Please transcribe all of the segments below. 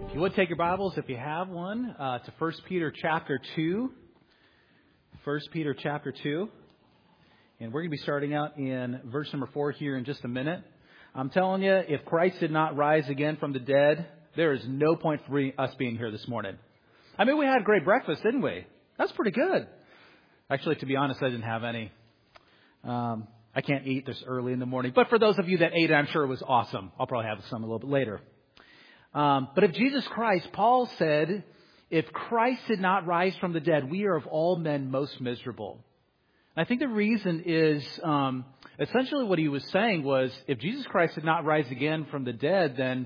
If you would take your Bibles, if you have one, to 1 Peter chapter 2. 1 Peter chapter 2. And we're going to be starting out in verse number 4 here in just a minute. I'm telling you, if Christ did not rise again from the dead, there is no point for us being here this morning. I mean, we had a great breakfast, didn't we? That's pretty good. Actually, to be honest, I didn't have any. I can't eat this early in the morning. But for those of you that ate it, I'm sure it was awesome. I'll probably have some a little bit later. But if Jesus Christ, Paul said, if Christ did not rise from the dead, we are of all men most miserable. And I think the reason is essentially what he was saying was, if Jesus Christ did not rise again from the dead, then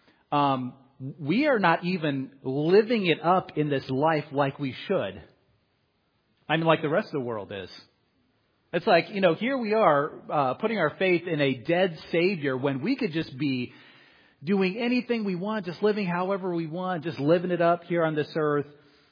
we are not even living it up in this life like we should. I mean, like the rest of the world is. It's like, here we are putting our faith in a dead Savior when we could just be doing anything we want, just living however we want, just living it up here on this earth.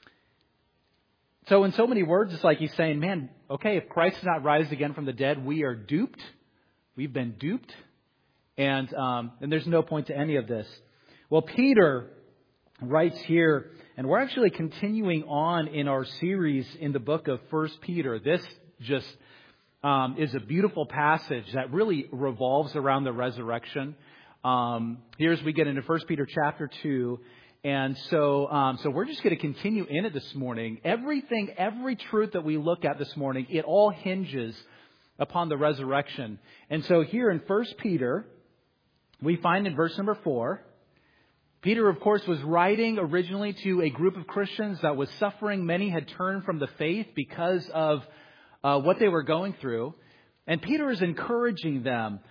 So in so many words, it's like he's saying, man, okay, if Christ did not rise again from the dead, we are duped. We've been duped. And there's no point to any of this. Well, Peter writes here, and we're actually continuing on in our series in the book of 1 Peter. This just is a beautiful passage that really revolves around the resurrection. Here as we get into 1 Peter chapter 2. And so we're just going to continue in it this morning. Every truth that we look at this morning, it all hinges upon the resurrection. And so here in 1 Peter, we find in verse number 4, Peter, of course, was writing originally to a group of Christians that was suffering. Many had turned from the faith because of what they were going through. And Peter is encouraging them.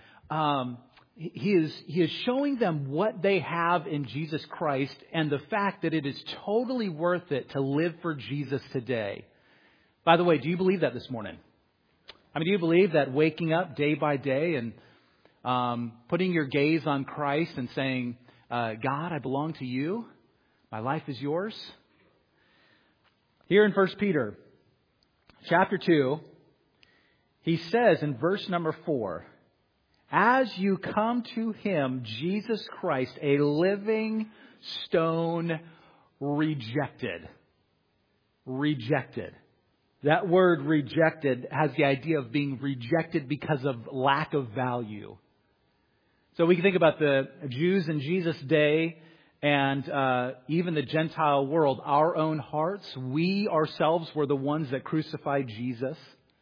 He is showing them what they have in Jesus Christ and the fact that it is totally worth it to live for Jesus today. By the way, do you believe that this morning? I mean, do you believe that waking up day by day and putting your gaze on Christ and saying, God, I belong to you. My life is yours. Here in 1 Peter chapter 2, he says in verse number 4, as you come to Him, Jesus Christ, a living stone, rejected. Rejected. That word rejected has the idea of being rejected because of lack of value. So we can think about the Jews in Jesus' day and even the Gentile world, our own hearts. We ourselves were the ones that crucified Jesus.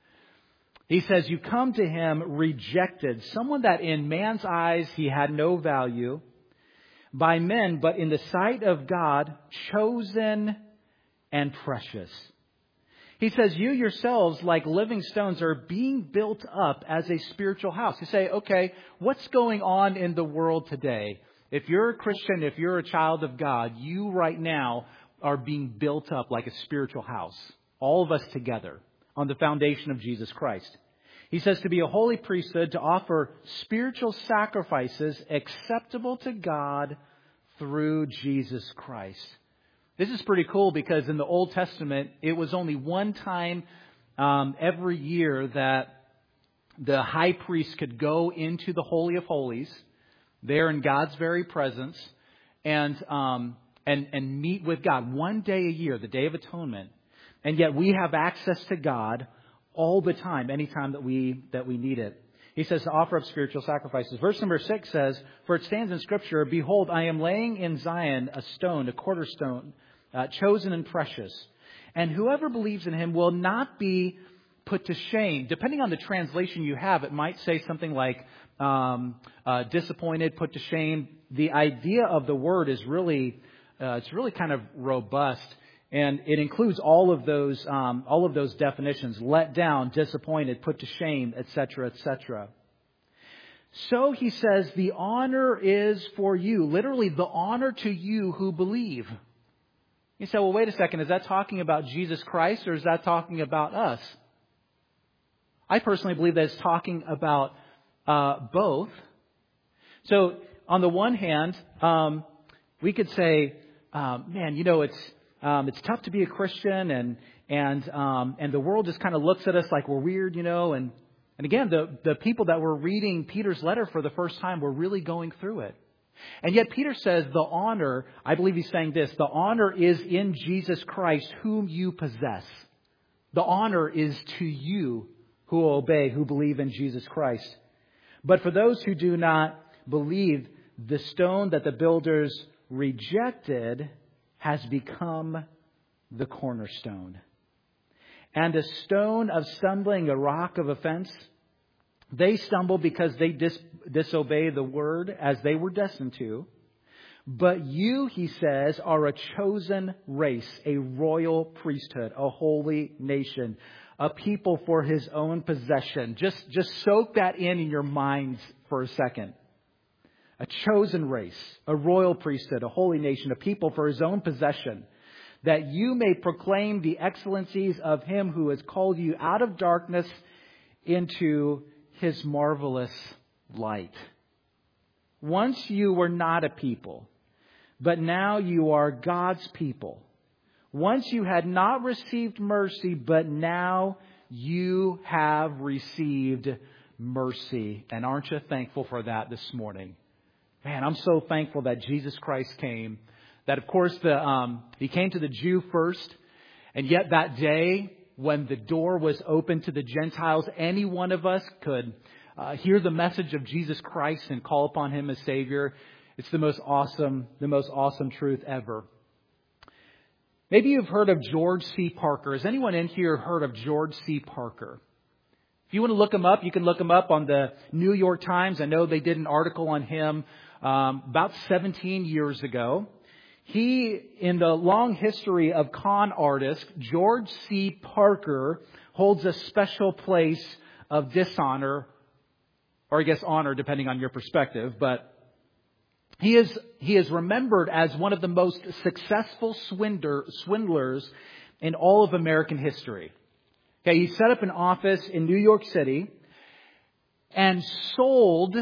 He says, you come to Him rejected, someone that in man's eyes He had no value, by men, but in the sight of God, chosen and precious. He says, you yourselves, like living stones, are being built up as a spiritual house. You say, okay, what's going on in the world today? If you're a Christian, if you're a child of God, you right now are being built up like a spiritual house. All of us together. On the foundation of Jesus Christ. He says to be a holy priesthood, to offer spiritual sacrifices acceptable to God through Jesus Christ. This is pretty cool because in the Old Testament, it was only one time every year that the high priest could go into the Holy of Holies, there in God's very presence, and meet with God. One day a year, the Day of Atonement. And yet we have access to God all the time, anytime that we need it. He says to offer up spiritual sacrifices. Verse number 6 says, for it stands in Scripture, behold, I am laying in Zion a stone, a cornerstone, chosen and precious. And whoever believes in Him will not be put to shame. Depending on the translation you have, it might say something like disappointed, put to shame. The idea of the word is really, it's really kind of robust. And it includes all of those definitions: let down, disappointed, put to shame, etc., etc. So he says, the honor is for you. Literally, the honor to you who believe. You say, well, wait a second. Is that talking about Jesus Christ or is that talking about us? I personally believe that it's talking about both. So on the one hand, we could say, man, it's tough to be a Christian, and the world just kind of looks at us like we're weird, and again, the people that were reading Peter's letter for the first time were really going through it. And yet Peter says the honor, I believe he's saying this, the honor is in Jesus Christ whom you possess. The honor is to you who obey, who believe in Jesus Christ. But for those who do not believe, the stone that the builders rejected has become the cornerstone. And a stone of stumbling, a rock of offense. They stumble because they disobey the word as they were destined to. But you, he says, are a chosen race, a royal priesthood, a holy nation, a people for his own possession. Just soak that in your minds for a second. A chosen race, a royal priesthood, a holy nation, a people for his own possession, that you may proclaim the excellencies of him who has called you out of darkness into his marvelous light. Once you were not a people, but now you are God's people. Once you had not received mercy, but now you have received mercy. And aren't you thankful for that this morning? Man, I'm so thankful that Jesus Christ came. That, of course, he came to the Jew first. And yet that day, when the door was open to the Gentiles, any one of us could hear the message of Jesus Christ and call upon him as Savior. It's the most awesome truth ever. Maybe you've heard of George C. Parker. Has anyone in here heard of George C. Parker? If you want to look him up, you can look him up on the New York Times. I know they did an article on him about 17 years ago. He, in the long history of con artists, George C. Parker holds a special place of dishonor, or I guess honor, depending on your perspective. But he is remembered as one of the most successful swindlers in all of American history. Okay, he set up an office in New York City and sold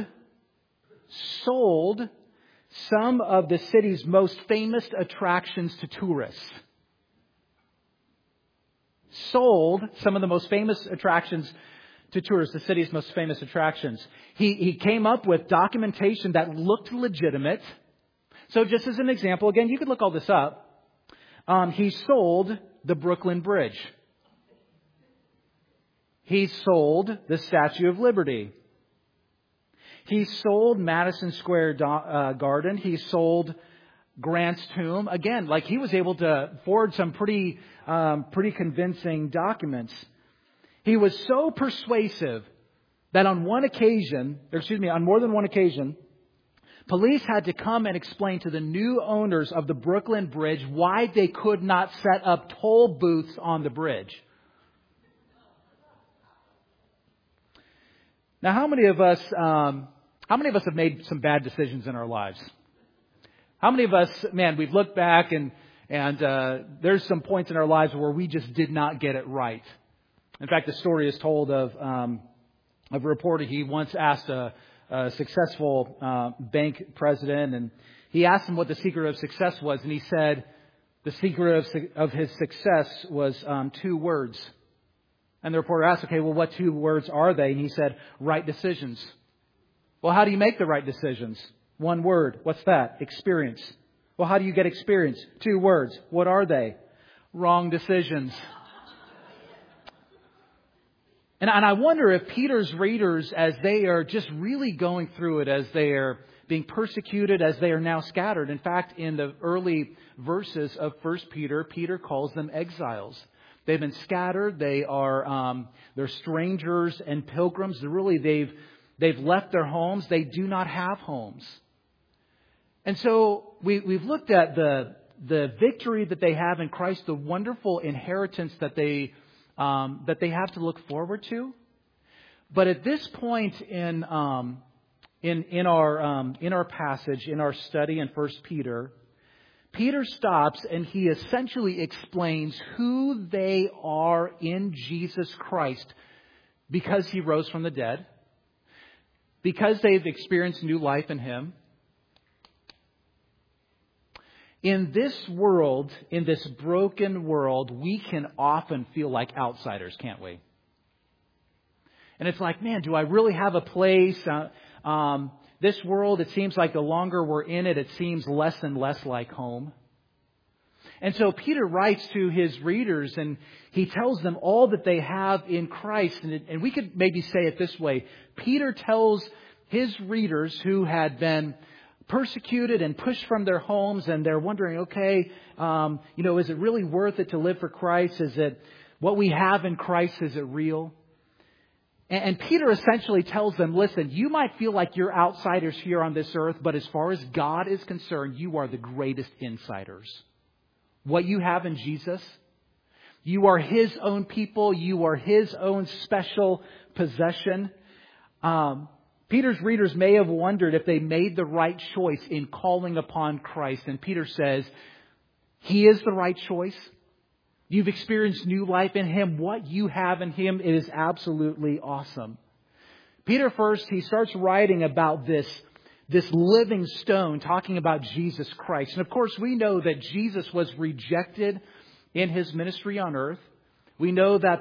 some of the city's most famous attractions to tourists. Sold some of the most famous attractions to tourists, the city's most famous attractions. He came up with documentation that looked legitimate. So just as an example, again, you could look all this up. He sold the Brooklyn Bridge. He sold the Statue of Liberty. He sold Madison Square Garden. He sold Grant's tomb. Again, like he was able to forward some pretty convincing documents. He was so persuasive that on more than one occasion, police had to come and explain to the new owners of the Brooklyn Bridge why they could not set up toll booths on the bridge. Now, how many of us have made some bad decisions in our lives? How many of us, we've looked back and there's some points in our lives where we just did not get it right. In fact, the story is told of a reporter. He once asked a successful bank president, and he asked him what the secret of success was, and he said the secret of his success was 2 words. And the reporter asked, okay, well, what 2 words are they? And he said, right decisions. Well, how do you make the right decisions? 1 word. What's that? Experience. Well, how do you get experience? 2 words. What are they? Wrong decisions. And I wonder if Peter's readers, as they are just really going through it, as they are being persecuted, as they are now scattered. In fact, in the early verses of 1 Peter, Peter calls them exiles. They've been scattered. They're strangers and pilgrims. They've left their homes. They do not have homes. And so we've looked at the victory that they have in Christ, the wonderful inheritance that they have to look forward to. But at this point in our passage, in our study in 1 Peter, Peter stops and he essentially explains who they are in Jesus Christ because he rose from the dead, because they've experienced new life in him. In this world, in this broken world, we can often feel like outsiders, can't we? And it's like, man, do I really have a place? This world, it seems like the longer we're in it, it seems less and less like home. And so Peter writes to his readers and he tells them all that they have in Christ. And we could maybe say it this way. Peter tells his readers who had been persecuted and pushed from their homes, and they're wondering, okay, is it really worth it to live for Christ? Is it what we have in Christ? Is it real? And Peter essentially tells them, listen, you might feel like you're outsiders here on this earth, but as far as God is concerned, you are the greatest insiders. What you have in Jesus, you are His own people. You are His own special possession. Peter's readers may have wondered if they made the right choice in calling upon Christ. And Peter says, He is the right choice. You've experienced new life in Him. What you have in Him is absolutely awesome. Peter first, he starts writing about this living stone, talking about Jesus Christ. And of course, we know that Jesus was rejected in His ministry on earth. We know that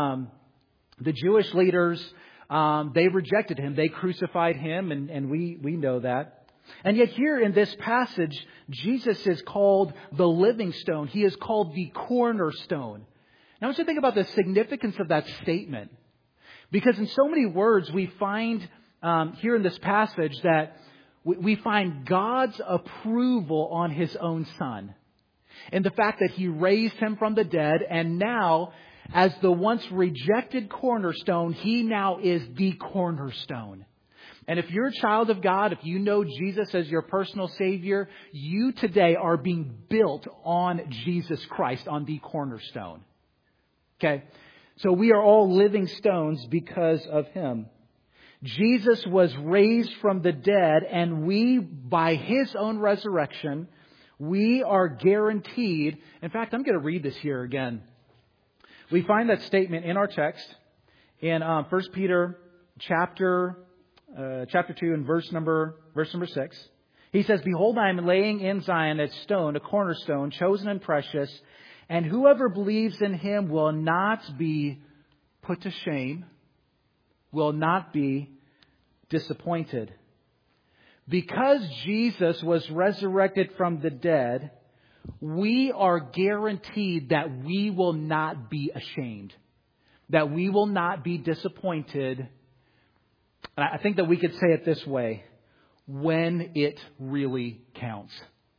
the Jewish leaders, they rejected Him. They crucified Him, and we know that. And yet here in this passage, Jesus is called the living stone. He is called the cornerstone. Now I want you to think about the significance of that statement. Because in so many words, we find here in this passage that we find God's approval on His own Son. And the fact that He raised Him from the dead, and now, as the once rejected cornerstone, He now is the cornerstone. And if you're a child of God, if you know Jesus as your personal Savior, you today are being built on Jesus Christ, on the cornerstone. Okay? So we are all living stones because of Him. Jesus was raised from the dead, and we, by His own resurrection, we are guaranteed. In fact, I'm going to read this here again. We find that statement in our text in 1 Peter chapter 2 and verse number 6. He says, "Behold, I am laying in Zion a stone, a cornerstone, chosen and precious, and whoever believes in Him will not be put to shame, will not be disappointed." Because Jesus was resurrected from the dead, we are guaranteed that we will not be ashamed, that we will not be disappointed. And I think that we could say it this way: when it really counts.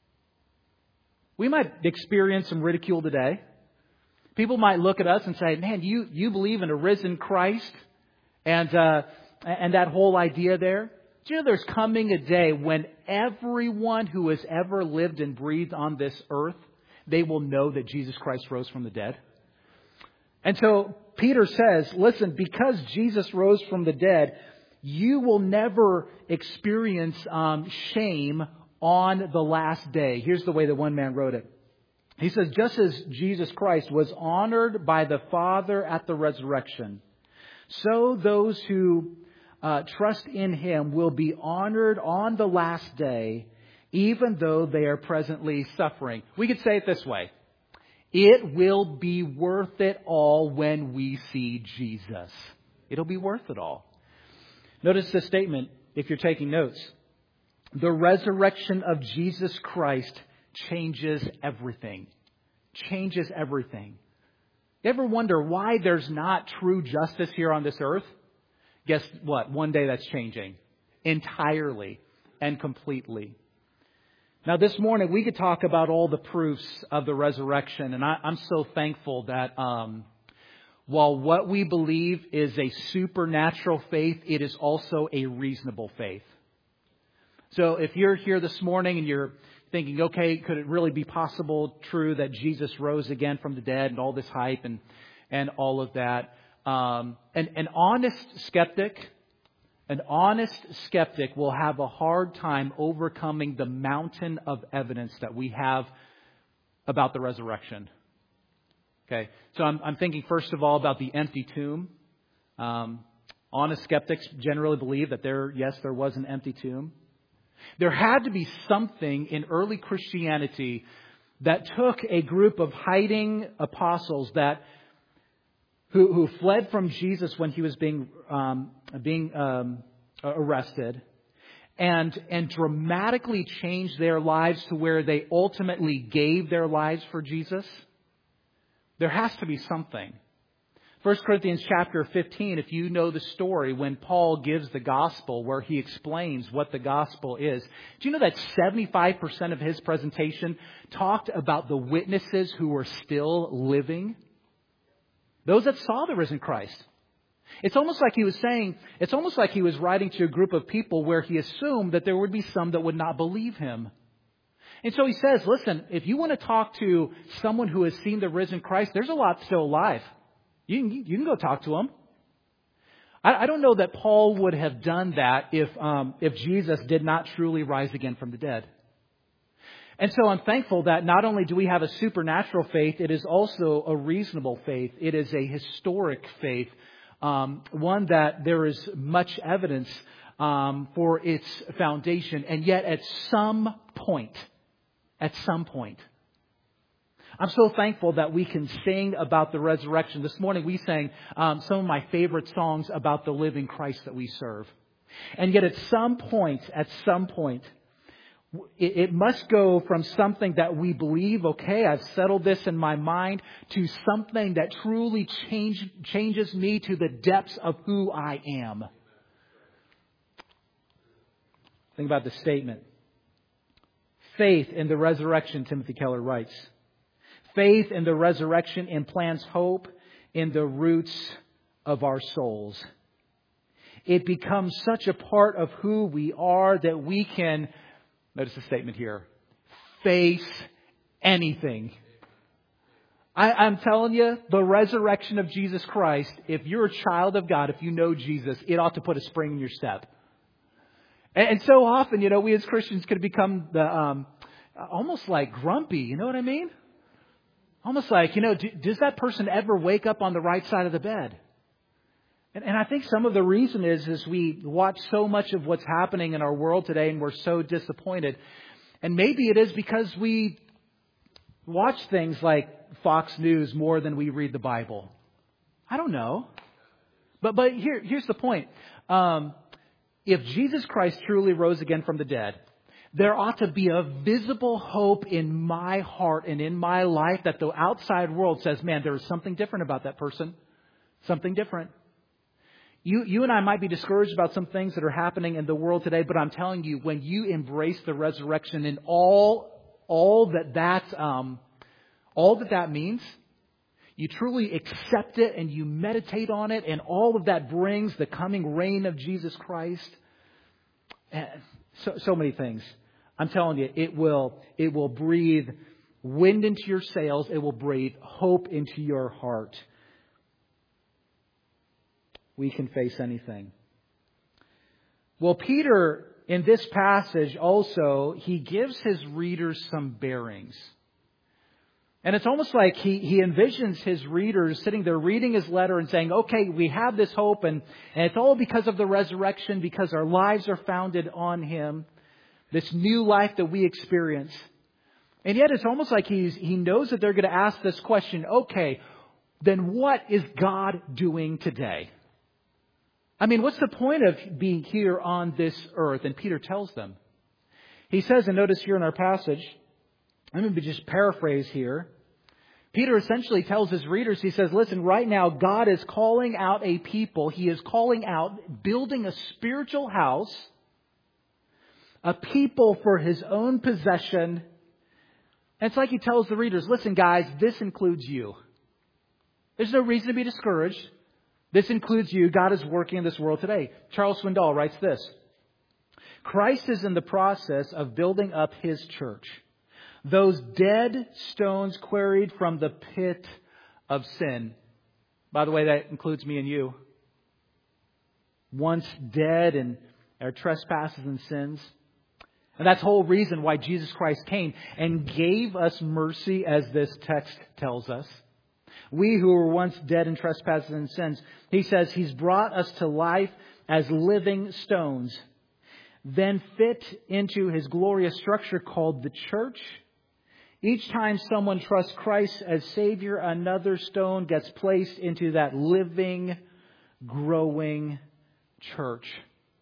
We might experience some ridicule today. People might look at us and say, "Man, you believe in a risen Christ and that whole idea there." Do you know there's coming a day when everyone who has ever lived and breathed on this earth, they will know that Jesus Christ rose from the dead? And so Peter says, listen, because Jesus rose from the dead, you will never experience shame on the last day. Here's the way that one man wrote it. He says, just as Jesus Christ was honored by the Father at the resurrection, so those who trust in Him will be honored on the last day, even though they are presently suffering. We could say it this way: it will be worth it all when we see Jesus. It'll be worth it all. Notice this statement if you're taking notes. The resurrection of Jesus Christ changes everything. Changes everything. You ever wonder why there's not true justice here on this earth? Guess what? One day that's changing entirely and completely. Now this morning we could talk about all the proofs of the resurrection, and I'm so thankful that while what we believe is a supernatural faith, it is also a reasonable faith. So if you're here this morning and you're thinking, okay, could it really be possible, true, that Jesus rose again from the dead and all this hype and all of that? An honest skeptic will have a hard time overcoming the mountain of evidence that we have about the resurrection. Okay, so I'm thinking first of all about the empty tomb. Honest skeptics generally believe that there was an empty tomb. There had to be something in early Christianity that took a group of hiding apostles who fled from Jesus when He was being arrested, and dramatically changed their lives to where they ultimately gave their lives for Jesus? There has to be something. 1 Corinthians chapter 15, if you know the story, when Paul gives the gospel where he explains what the gospel is, do you know that 75% of his presentation talked about the witnesses who were still living? Those that saw the risen Christ. It's almost like he was writing to a group of people where he assumed that there would be some that would not believe him. And so he says, listen, if you want to talk to someone who has seen the risen Christ, there's a lot still alive. You can go talk to them. I don't know that Paul would have done that if Jesus did not truly rise again from the dead. And so I'm thankful that not only do we have a supernatural faith, it is also a reasonable faith. It is a historic faith, one that there is much evidence for its foundation. And yet at some point, I'm so thankful that we can sing about the resurrection. This morning we sang some of my favorite songs about the living Christ that we serve. And yet at some point, it must go from something that we believe, okay, I've settled this in my mind, to something that truly changes me to the depths of who I am. Think about the statement. Faith in the resurrection, Timothy Keller writes. Faith in the resurrection implants hope in the roots of our souls. It becomes such a part of who we are that we can, notice the statement here, face anything. I'm telling you, the resurrection of Jesus Christ, if you're a child of God, if you know Jesus, it ought to put a spring in your step. And so often, we as Christians could become almost like grumpy. You know what I mean? Almost like, does that person ever wake up on the right side of the bed? And I think some of the reason is we watch so much of what's happening in our world today and we're so disappointed. And maybe it is because we watch things like Fox News more than we read the Bible. I don't know. But here's the point. If Jesus Christ truly rose again from the dead, there ought to be a visible hope in my heart and in my life that the outside world says, man, there is something different about that person. Something different. You and I might be discouraged about some things that are happening in the world today, but I'm telling you, when you embrace the resurrection and all that means, you truly accept it and you meditate on it, and all of that brings the coming reign of Jesus Christ. And so many things. I'm telling you, it will breathe wind into your sails. It will breathe hope into your heart. We can face anything. Well, Peter, in this passage also, he gives his readers some bearings. And it's almost like he envisions his readers sitting there reading his letter and saying, okay, we have this hope and it's all because of the resurrection, because our lives are founded on Him, this new life that we experience. And yet it's almost like he knows that they're going to ask this question, okay, then what is God doing today? I mean, what's the point of being here on this earth? And Peter tells them. He says, and notice here in our passage, I'm going to just paraphrase here. Peter essentially tells his readers, he says, listen, right now God is calling out a people. He is calling out, building a spiritual house, a people for His own possession. And it's like he tells the readers, listen guys, this includes you. There's no reason to be discouraged. This includes you. God is working in this world today. Charles Swindoll writes this. Christ is in the process of building up His church. Those dead stones quarried from the pit of sin. By the way, that includes me and you. Once dead in our trespasses and sins. And that's the whole reason why Jesus Christ came and gave us mercy, as this text tells us. We who were once dead in trespasses and sins, he says He's brought us to life as living stones, then fit into His glorious structure called the church. Each time someone trusts Christ as Savior, another stone gets placed into that living, growing church.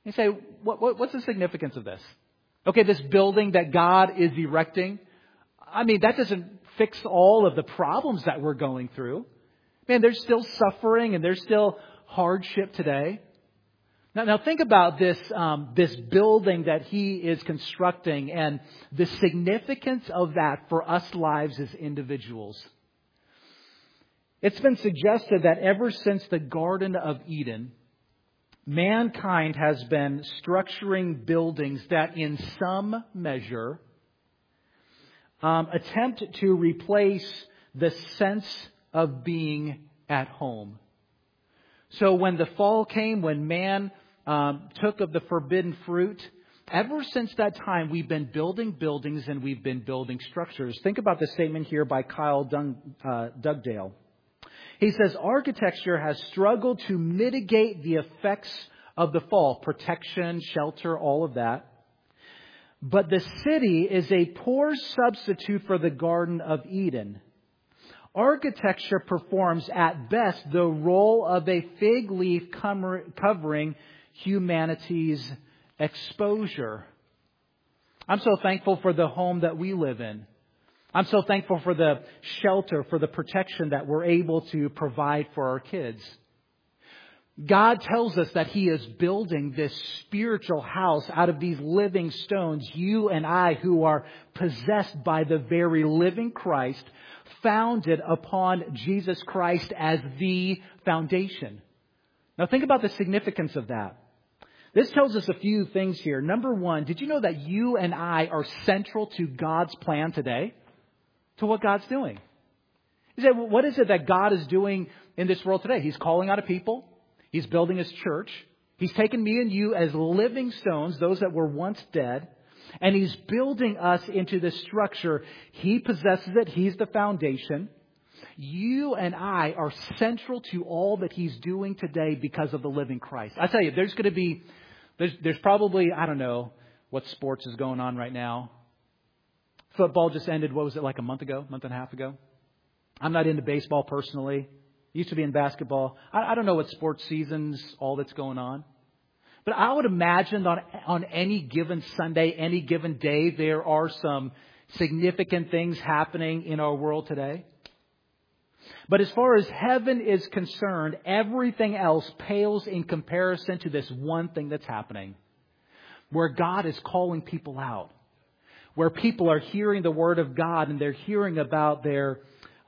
You say, what's the significance of this? Okay, this building that God is erecting, I mean, that doesn't fix all of the problems that we're going through. Man, there's still suffering and there's still hardship today. Now think about this building that He is constructing and the significance of that for us lives as individuals. It's been suggested that ever since the Garden of Eden, mankind has been structuring buildings that in some measure attempt to replace the sense of being at home. So when the fall came, when man took of the forbidden fruit, ever since that time we've been building buildings and we've been building structures. Think about the statement here by Kyle Dugdale. He says, architecture has struggled to mitigate the effects of the fall, protection, shelter, all of that. But the city is a poor substitute for the Garden of Eden. Architecture performs at best the role of a fig leaf covering humanity's exposure. I'm so thankful for the home that we live in. I'm so thankful for the shelter, for the protection that we're able to provide for our kids. God tells us that He is building this spiritual house out of these living stones. You and I, who are possessed by the very living Christ, founded upon Jesus Christ as the foundation. Now think about the significance of that. This tells us a few things here. Number one, did you know that you and I are central to God's plan today? To what God's doing? You say, well, what is it that God is doing in this world today? He's calling out a people. He's building His church. He's taken me and you as living stones, those that were once dead. And He's building us into this structure. He possesses it. He's the foundation. You and I are central to all that He's doing today because of the living Christ. I tell you, there's probably, I don't know what sports is going on right now. Football just ended, what was it, like a month and a half ago? I'm not into baseball personally. Used to be in basketball. I don't know what sports seasons, all that's going on. But I would imagine on any given Sunday, any given day, there are some significant things happening in our world today. But as far as heaven is concerned, everything else pales in comparison to this one thing that's happening. Where God is calling people out. Where people are hearing the Word of God and they're hearing about their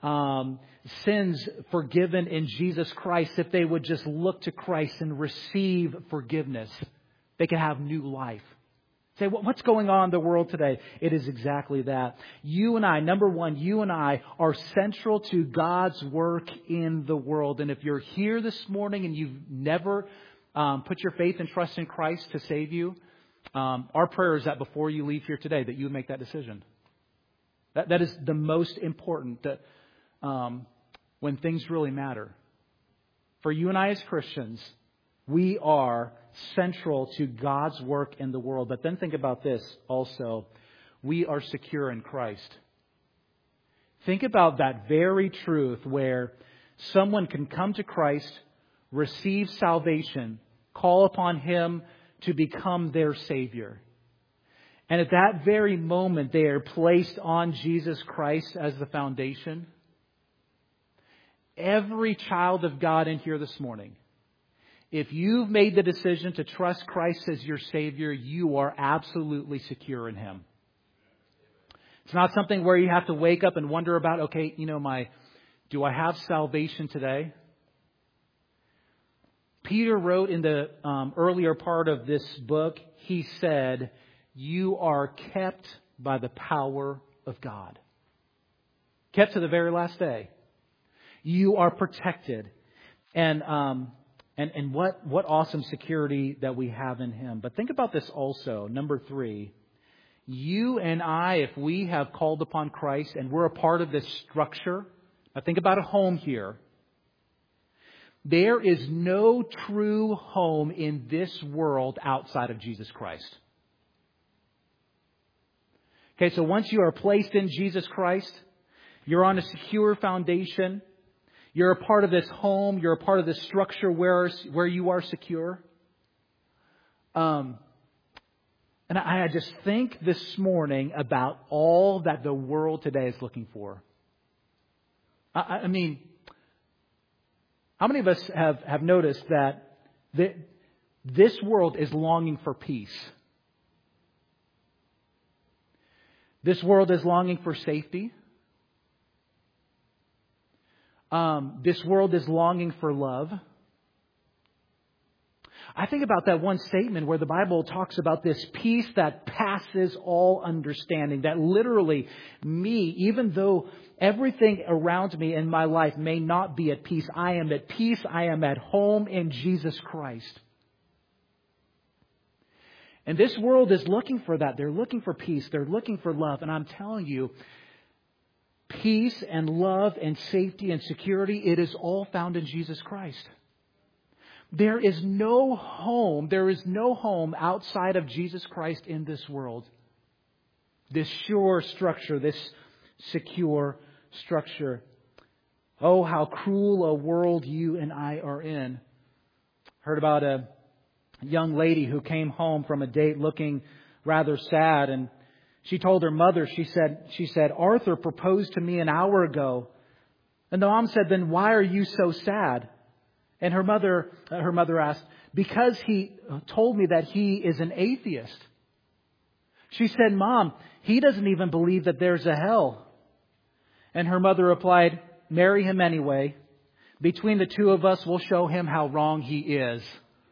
sins forgiven in Jesus Christ. If they would just look to Christ and receive forgiveness, they can have new life. Say, what's going on in the world today? It is exactly that. You and I, number one, you and I are central to God's work in the world. And if you're here this morning and you've never put your faith and trust in Christ to save you, our prayer is that before you leave here today, that you would make that decision. That is the most important, that when things really matter. For you and I as Christians, we are central to God's work in the world. But then think about this also. We are secure in Christ. Think about that very truth where someone can come to Christ, receive salvation, call upon Him to become their Savior. And at that very moment, they are placed on Jesus Christ as the foundation. Every child of God in here this morning, if you've made the decision to trust Christ as your Savior, you are absolutely secure in Him. It's not something where you have to wake up and wonder about, okay, do I have salvation today? Peter wrote in the earlier part of this book, he said, you are kept by the power of God. Kept to the very last day. You are protected. And what awesome security that we have in Him. But think about this also. Number 3, you and I, if we have called upon Christ and we're a part of this structure, now think about a home here. There is no true home in this world outside of Jesus Christ. Okay, so once you are placed in Jesus Christ, you're on a secure foundation. You're a part of this home. You're a part of this structure where you are secure. And I just think this morning about all that the world today is looking for. I mean, how many of us have noticed that this world is longing for peace? This world is longing for safety. This world is longing for love. I think about that one statement where the Bible talks about this peace that passes all understanding. That literally me, even though everything around me in my life may not be at peace, I am at peace. I am at home in Jesus Christ. And this world is looking for that. They're looking for peace. They're looking for love. And I'm telling you, peace and love and safety and security, it is all found in Jesus Christ. There is no home outside of Jesus Christ in this world. This sure structure, this secure structure. Oh, how cruel a world you and I are in. Heard about a young lady who came home from a date looking rather sad, and she told her mother, she said, Arthur proposed to me an hour ago. And the mom said, then why are you so sad? And her mother asked, because he told me that he is an atheist. She said, Mom, he doesn't even believe that there's a hell. And her mother replied, marry him anyway. Between the two of us, we'll show him how wrong he is.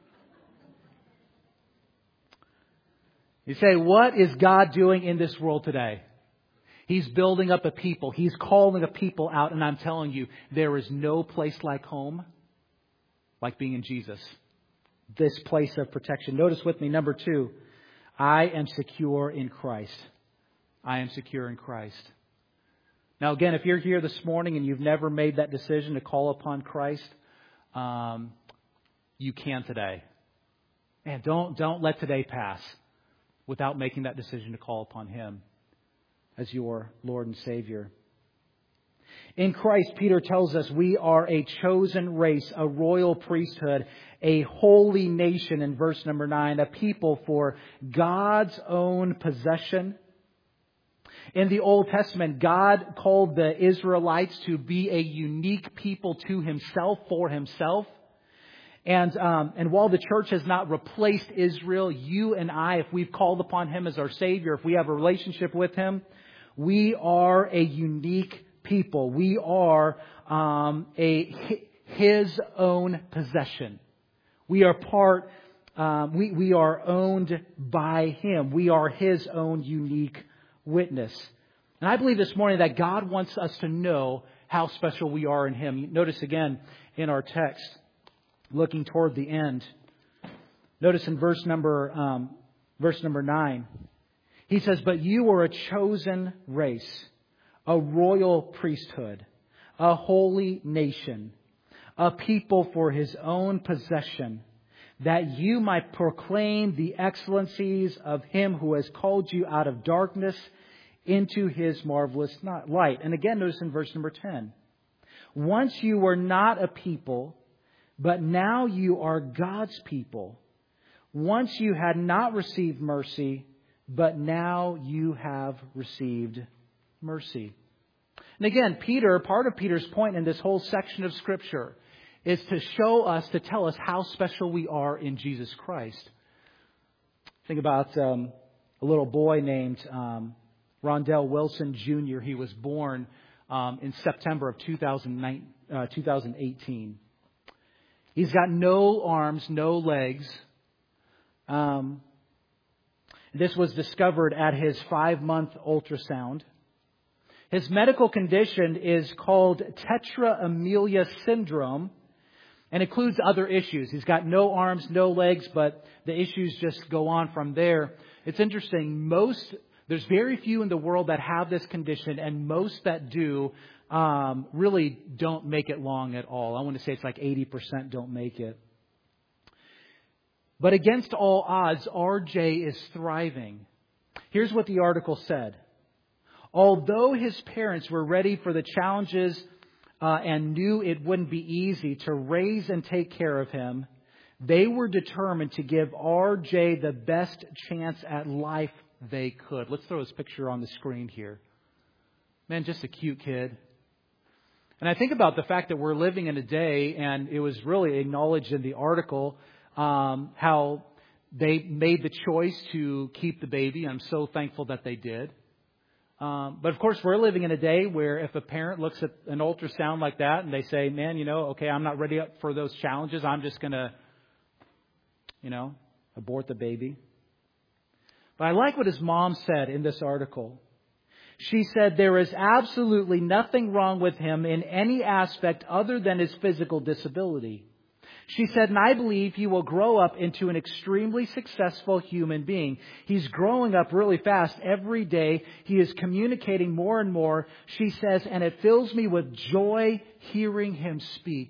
You say, what is God doing in this world today? He's building up a people. He's calling a people out. And I'm telling you, there is no place like home, like being in Jesus. This place of protection. Notice with me, number 2, I am secure in Christ. I am secure in Christ. Now again, if you're here this morning and you've never made that decision to call upon Christ, you can today. Man, don't let today pass without making that decision to call upon Him as your Lord and Savior. In Christ, Peter tells us we are a chosen race, a royal priesthood, a holy nation in verse number 9, a people for God's own possession. In the Old Testament, God called the Israelites to be a unique people to Himself, for Himself. And while the church has not replaced Israel, you and I, if we've called upon Him as our Savior, if we have a relationship with Him, we are a unique people. We are His own possession. We are we are owned by Him. We are His own unique witness. And I believe this morning that God wants us to know how special we are in Him. Notice again in our text, looking toward the end. Notice in verse number 9. He says, but you are a chosen race, a royal priesthood, a holy nation, a people for His own possession, that you might proclaim the excellencies of Him who has called you out of darkness into His marvelous light. And again, notice in verse number 10. Once you were not a people, but now you are God's people. Once you had not received mercy, but now you have received mercy. And again, part of Peter's point in this whole section of Scripture is to show us, to tell us how special we are in Jesus Christ. Think about a little boy named Rondell Wilson Jr. He was born in September of 2018. He's got no arms, no legs. This was discovered at his 5-month ultrasound. His medical condition is called tetra amelia syndrome and includes other issues. He's got no arms, no legs, but the issues just go on from there. It's interesting. There's very few in the world that have this condition, and most that do really don't make it long at all. I want to say it's like 80% don't make it. But against all odds, RJ is thriving. Here's what the article said. Although his parents were ready for the challenges and knew it wouldn't be easy to raise and take care of him, They were determined to give RJ the best chance at life they could. Let's throw his picture on the screen here. Man, just a cute kid. And I think about the fact that we're living in a day, and it was really acknowledged in the article, how they made the choice to keep the baby. I'm so thankful that they did. But of course, we're living in a day where if a parent looks at an ultrasound like that and they say, man, okay, I'm not ready for those challenges. I'm just going to, abort the baby. But I like what his mom said in this article. She said, there is absolutely nothing wrong with him in any aspect other than his physical disability. She said, and I believe he will grow up into an extremely successful human being. He's growing up really fast every day. He is communicating more and more. She says, and it fills me with joy hearing him speak.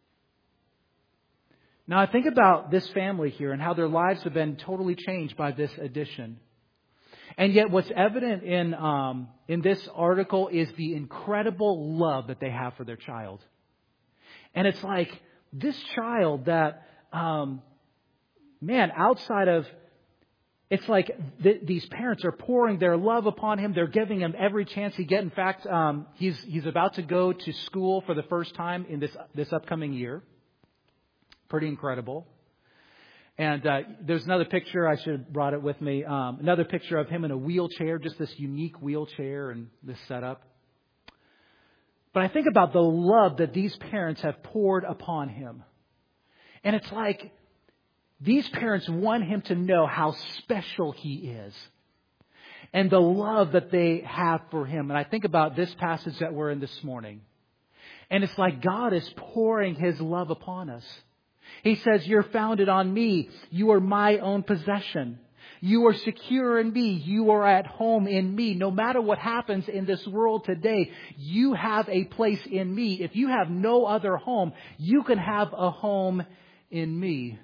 Now, I think about this family here and how their lives have been totally changed by this addition. And yet what's evident in this article is the incredible love that they have for their child. And it's like this child that, outside of, it's like these parents are pouring their love upon him. They're giving him every chance he gets. In fact, he's about to go to school for the first time in this upcoming year. Pretty incredible. And there's another picture. I should have brought it with me. Another picture of him in a wheelchair, just this unique wheelchair and this setup. But I think about the love that these parents have poured upon him. And it's like these parents want him to know how special he is. And the love that they have for him. And I think about this passage that we're in this morning. And it's like God is pouring His love upon us. He says, you're founded on me. You are my own possession. You are secure in me. You are at home in me. No matter what happens in this world today, you have a place in me. If you have no other home, you can have a home in me.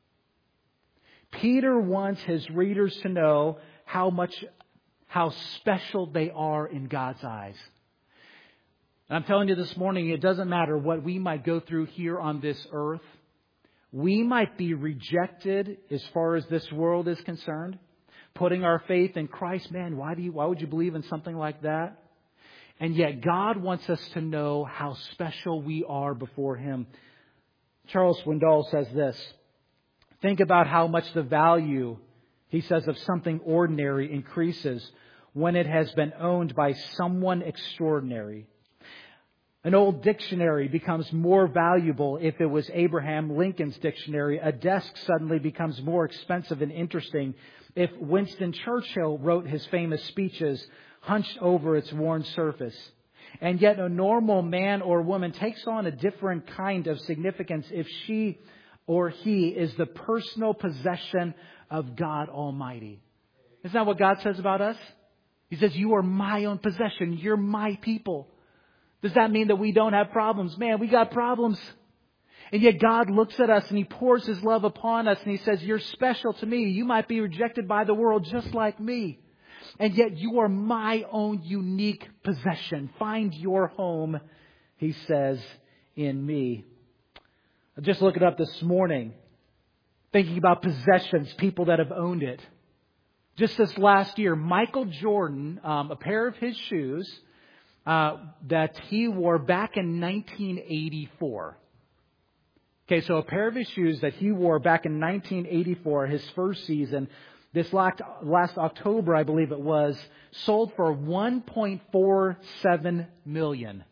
Peter wants his readers to know how special they are in God's eyes. And I'm telling you this morning, it doesn't matter what we might go through here on this earth. We might be rejected as far as this world is concerned. Putting our faith in Christ, man, why would you believe in something like that? And yet God wants us to know how special we are before Him. Charles Swindoll says this. Think about how much the value, he says, of something ordinary increases when it has been owned by someone extraordinary. An old dictionary becomes more valuable if it was Abraham Lincoln's dictionary. A desk suddenly becomes more expensive and interesting if Winston Churchill wrote his famous speeches hunched over its worn surface. And yet a normal man or woman takes on a different kind of significance if she or he is the personal possession of God Almighty. Isn't that what God says about us? He says, you are my own possession. You're my people. Does that mean that we don't have problems? Man, we got problems. And yet God looks at us and He pours His love upon us and He says, you're special to me. You might be rejected by the world just like me. And yet you are my own unique possession. Find your home, He says, in me. I just looked it up this morning, thinking about possessions, people that have owned it. Just this last year, Michael Jordan, a pair of his shoes that he wore back in 1984. Okay, so a pair of his shoes that he wore back in 1984, his first season, this last October, I believe it was, sold for $1.47 million.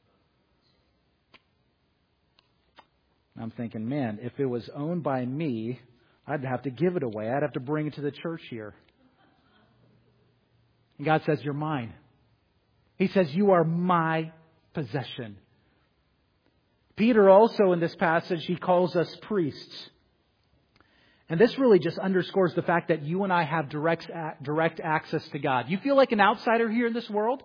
I'm thinking, man, if it was owned by me, I'd have to give it away. I'd have to bring it to the church here. And God says, you're mine. He says, you are my possession. Peter also in this passage, he calls us priests. And this really just underscores the fact that you and I have direct access to God. You feel like an outsider here in this world?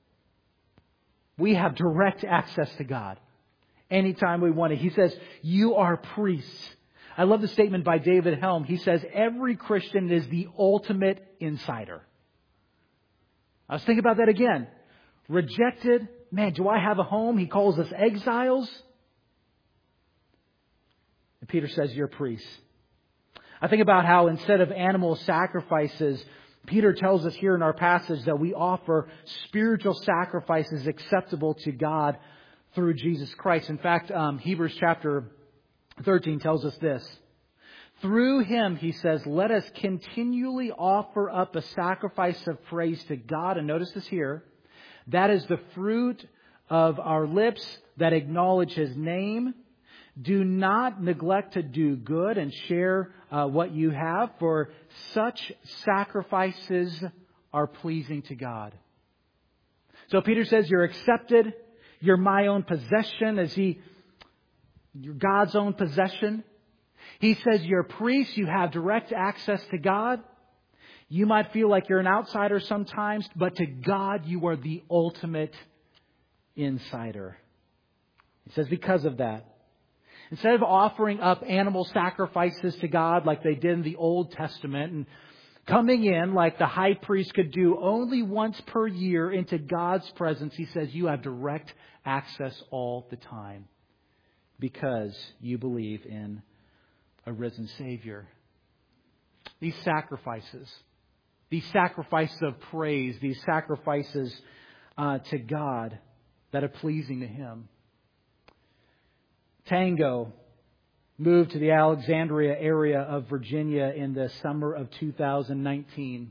We have direct access to God anytime we want it. He says, you are priests. I love the statement by David Helm. He says, every Christian is the ultimate insider. I was thinking about that again. Rejected. Man, do I have a home? He calls us exiles. Peter says, you're priests. I think about how instead of animal sacrifices, Peter tells us here in our passage that we offer spiritual sacrifices acceptable to God through Jesus Christ. In fact, Hebrews chapter 13 tells us this. Through Him, he says, let us continually offer up a sacrifice of praise to God. And notice this here. That is the fruit of our lips that acknowledge His name. Do not neglect to do good and share what you have, for such sacrifices are pleasing to God. So Peter says you're accepted. You're my own possession. You're God's own possession. He says you're a priest. You have direct access to God. You might feel like you're an outsider sometimes, but to God you are the ultimate insider. He says because of that, instead of offering up animal sacrifices to God like they did in the Old Testament and coming in like the high priest could do only once per year into God's presence, He says you have direct access all the time because you believe in a risen Savior. These sacrifices of praise, these sacrifices to God that are pleasing to Him. Tango moved to the Alexandria area of Virginia in the summer of 2019.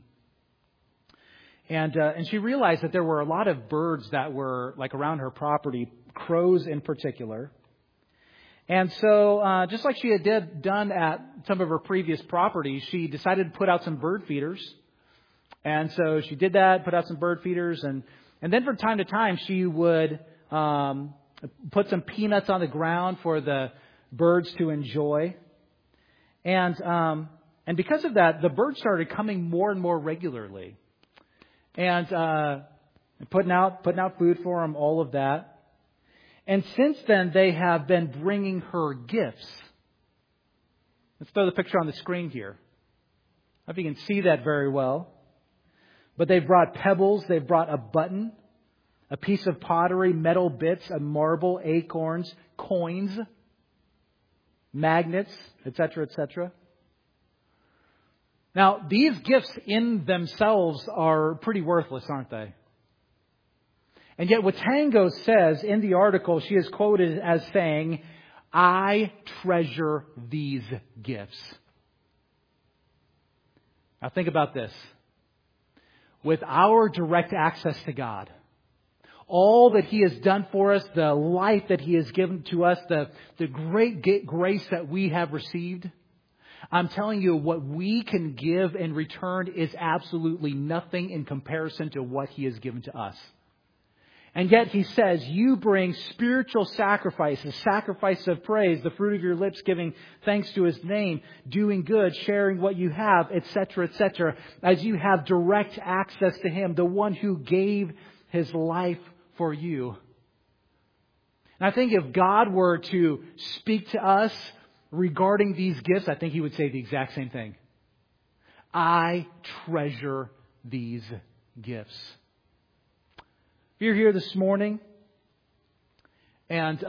And she realized that there were a lot of birds that were like around her property, crows in particular. And so just like she had done at some of her previous properties, she decided to put out some bird feeders. And so she did that, put out some bird feeders. And then from time to time, she would put some peanuts on the ground for the birds to enjoy. And because of that, the birds started coming more and more regularly. And putting out food for them, all of that. And since then, they have been bringing her gifts. Let's throw the picture on the screen here. I don't know if you can see that very well. But they've brought pebbles, they've brought a button, a piece of pottery, metal bits, a marble, acorns, coins, magnets, etc., etc. Now, these gifts in themselves are pretty worthless, aren't they? And yet what Tango says in the article, she is quoted as saying, I treasure these gifts. Now think about this. With our direct access to God, all that He has done for us, the life that He has given to us, the great grace that we have received, I'm telling you, what we can give in return is absolutely nothing in comparison to what He has given to us. And yet He says, you bring spiritual sacrifices, sacrifice of praise, the fruit of your lips giving thanks to His name, doing good, sharing what you have, etc., etc., as you have direct access to Him, the one who gave His life for you. And I think if God were to speak to us regarding these gifts, I think He would say the exact same thing. I treasure these gifts. If you're here this morning, and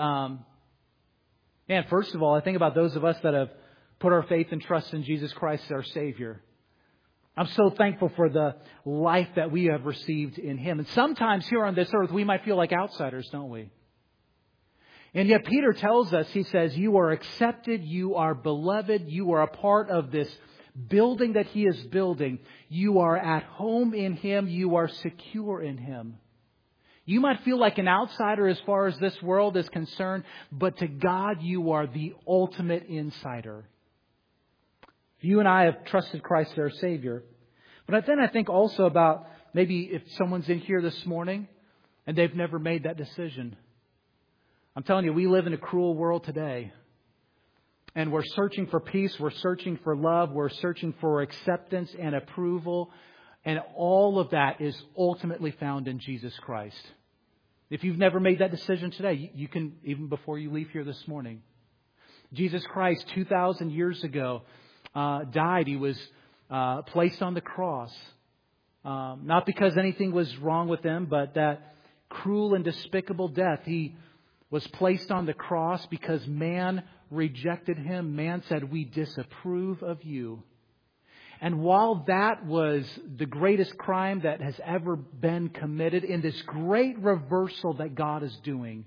first of all, I think about those of us that have put our faith and trust in Jesus Christ as our Savior. I'm so thankful for the life that we have received in Him. And sometimes here on this earth, we might feel like outsiders, don't we? And yet Peter tells us, he says, you are accepted, you are beloved, you are a part of this building that He is building. You are at home in Him, you are secure in Him. You might feel like an outsider as far as this world is concerned, but to God you are the ultimate insider. You and I have trusted Christ as our Savior. But then I think also about maybe if someone's in here this morning and they've never made that decision. I'm telling you, we live in a cruel world today. And we're searching for peace, we're searching for love, we're searching for acceptance and approval. And all of that is ultimately found in Jesus Christ. If you've never made that decision today, you can, even before you leave here this morning. Jesus Christ, 2,000 years ago, died. He was placed on the cross. Not because anything was wrong with Him, but that cruel and despicable death. He was placed on the cross because man rejected him. Man said, we disapprove of you. And while that was the greatest crime that has ever been committed, in this great reversal that God is doing,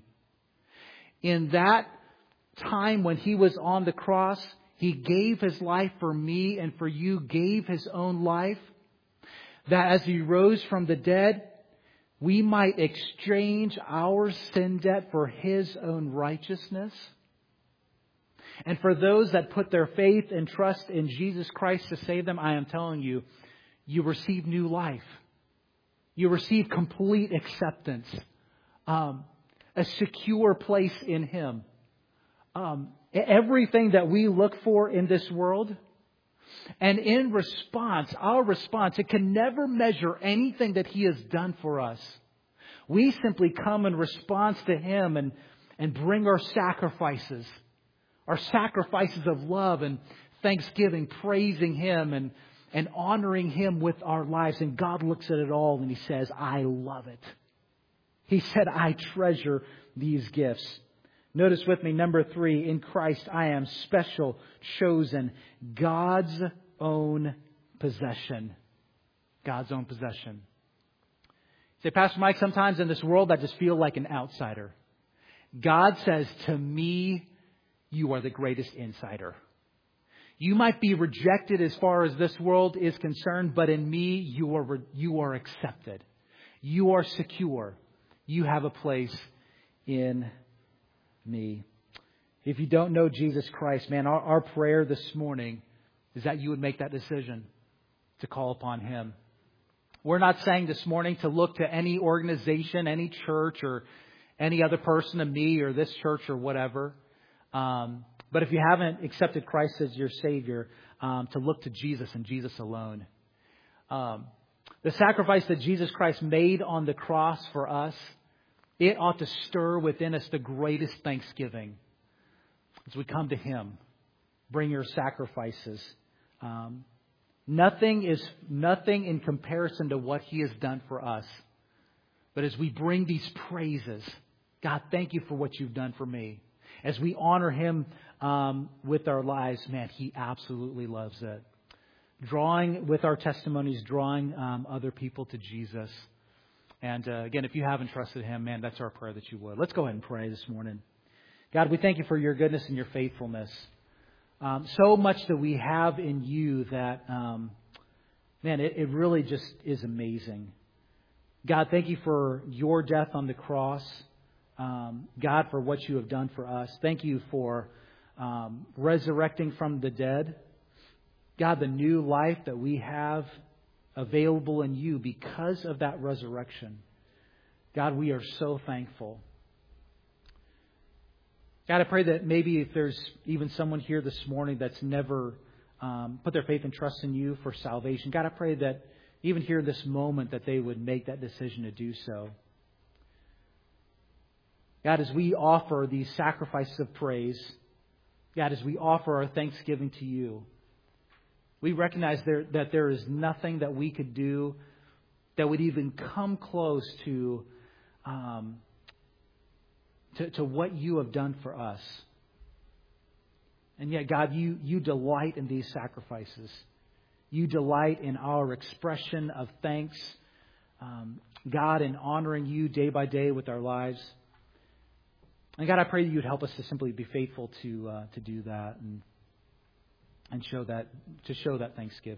in that time when he was on the cross, he gave his life for me and for you, gave his own life, that as he rose from the dead, we might exchange our sin debt for his own righteousness. And for those that put their faith and trust in Jesus Christ to save them, I am telling you, you receive new life. You receive complete acceptance. A secure place in him. Everything that we look for in this world. And in response, our response, it can never measure anything that he has done for us. We simply come in response to him and bring our sacrifices. Our sacrifices of love and thanksgiving, praising him and honoring him with our lives. And God looks at it all and he says, I love it. He said, I treasure these gifts. Notice with me, number 3, in Christ I am special, chosen, God's own possession. God's own possession. Say, Pastor Mike, sometimes in this world I just feel like an outsider. God says to me, you are the greatest insider. You might be rejected as far as this world is concerned, but in me, you are accepted. You are secure. You have a place in me. If you don't know Jesus Christ, man, our prayer this morning is that you would make that decision to call upon him. We're not saying this morning to look to any organization, any church, or any other person, of me or this church or whatever. But if you haven't accepted Christ as your Savior, to look to Jesus and Jesus alone. The sacrifice that Jesus Christ made on the cross for us, it ought to stir within us the greatest thanksgiving as we come to him. Bring your sacrifices. Nothing in comparison to what he has done for us. But as we bring these praises, God, thank you for what you've done for me. As we honor him with our lives, man, he absolutely loves it. Drawing with our testimonies, drawing other people to Jesus. And again, if you haven't trusted him, man, that's our prayer that you would. Let's go ahead and pray this morning. God, we thank you for your goodness and your faithfulness. So much that we have in you that, man, it really just is amazing. God, thank you for your death on the cross. God, for what you have done for us. Thank you for resurrecting from the dead. God, the new life that we have available in you because of that resurrection. God, we are so thankful. God, I pray that maybe if there's even someone here this morning that's never put their faith and trust in you for salvation, God, I pray that even here in this moment that they would make that decision to do so. God, as we offer these sacrifices of praise, God, as we offer our thanksgiving to you, we recognize that there is nothing that we could do that would even come close to what you have done for us. And yet, God, you delight in these sacrifices. You delight in our expression of thanks, God, in honoring you day by day with our lives. And God, I pray that you would help us to simply be faithful to do that and show that thanksgiving.